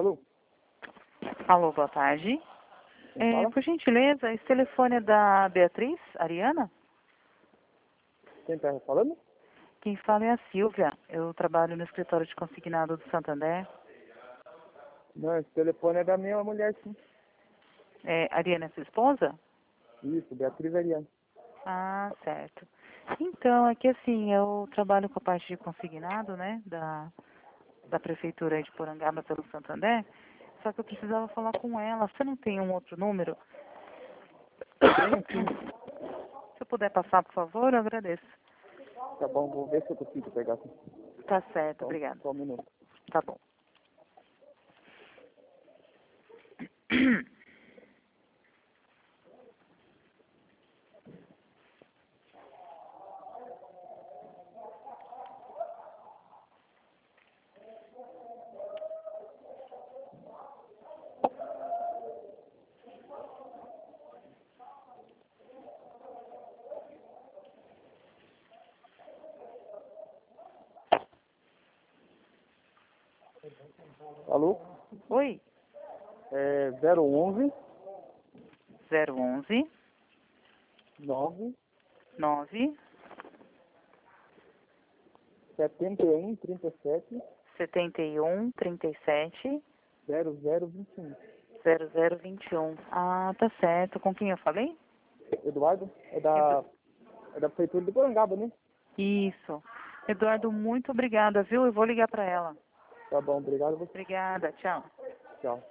Alô? Alô, boa tarde. Quem fala? Por gentileza, esse telefone é da Beatriz, Ariana? Quem tá falando? Quem fala é a Silvia. Eu trabalho no escritório de consignado do Santander. Não, esse telefone é da minha mulher, sim. Ariana é sua esposa? Isso, Beatriz Ariane. Ah, certo. Então, é que assim, eu trabalho com a parte de consignado, né, da Prefeitura de Porangaba pelo Santander, só que eu precisava falar com ela. Você não tem um outro número? Tenho sim. Se eu puder passar, por favor, eu agradeço. Tá bom, vou ver se eu consigo pegar aqui. Tá certo, obrigada. Só um minuto. Tá bom. Alô? Oi, É 011 011 9 9 71 37 71 37 0021. 0021. Ah, tá certo. Com quem eu falei? Eduardo? É Edu... da Prefeitura de Porangaba, né? Isso. Eduardo, muito obrigada, viu? Eu vou ligar para ela. Tá bom, obrigado. Obrigada, tchau. Tchau.